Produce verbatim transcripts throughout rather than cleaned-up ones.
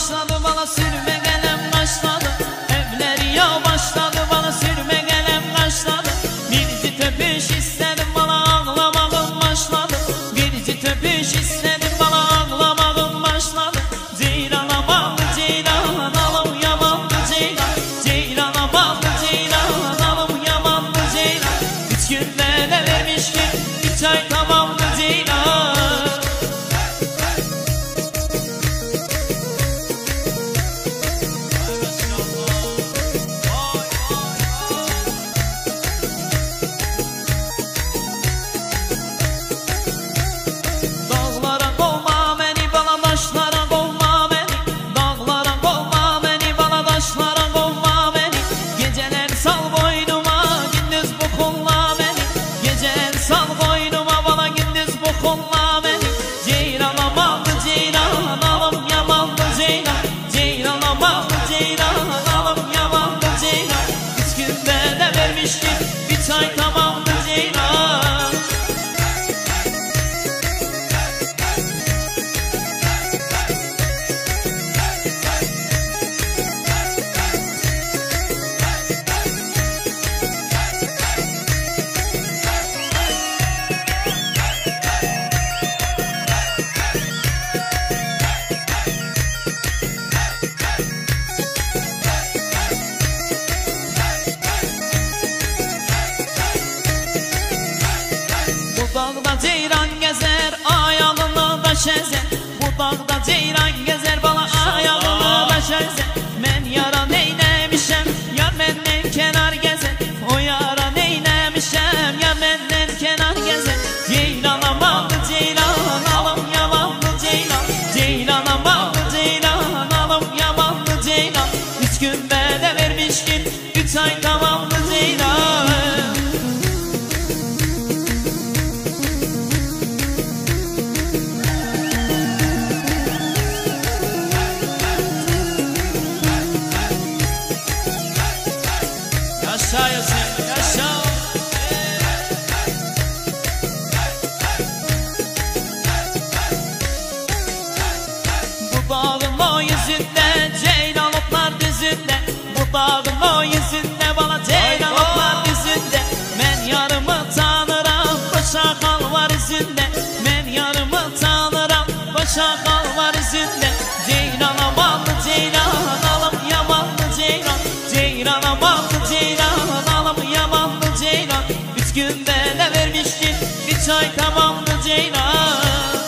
başladı bana sürme gelem başladı. Evleri ya başladı bana sürme gelem başladı. Birisi töpüş istedim bana ağlamağım başladı. Birisi töpüş istedim bana ağlamağım başladı. Ceylana bağlı ceylan alım yamanlı ceylan. Ceylana bağlı ceylan alım yamanlı ceylan. Üç günde ne vermiş ki üç ay tamamlı ceylan. Bir çay tamamdır ceylan. Bu dağda ceyran gezer, ayağını da şezer. Bu dağda ceyran gezer, bana ayağını da şezer. Men yara neylemişem, yar benden kenar gezer. O yara neylemişem, yar benden kenar gezer. Ceylana bağlı ceylan, alım yamanlı ceylan. Ceylana bağlı ceylan, alım yamanlı ceylan. Üç günde de vermiş ki üç ay tamamlı ceylan. Yaşa yaşa yaşa. Bu dağın o yüzünde ceylan otlar düzünde. Bu dağın o yüzünde bana ceylan otlar düzünde. Men yarımı tanırım, başa kal var üzünde. Men yarımı tanırım, başa kal var üzünde. Ceylana bağlı ceylan, alım yamanlı ceylan. Ceylana bağlı ceylan, alım yamanlı ceylan. Üç günde ne vermiş ki bir çay tamamlı ceylan.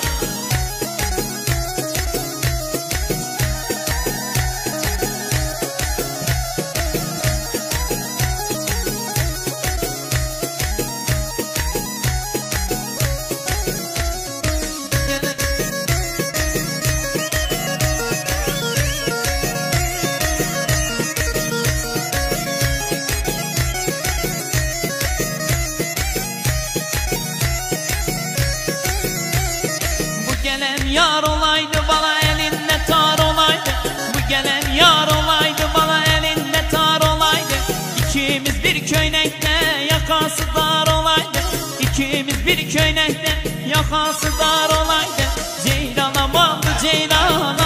Yar olaydı bana elinde tar olaydı. Bu gelen yar olaydı bana elinde tar olaydı. İkimiz bir köynekte yakası dar olaydı. İkimiz bir köynekte yakası dar olaydı. Ceylana bağlı ceylan,